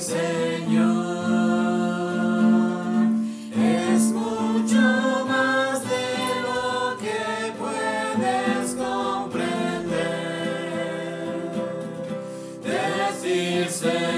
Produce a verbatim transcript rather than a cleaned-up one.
Señor, es mucho más de lo que puedes comprender. Decir, Señor,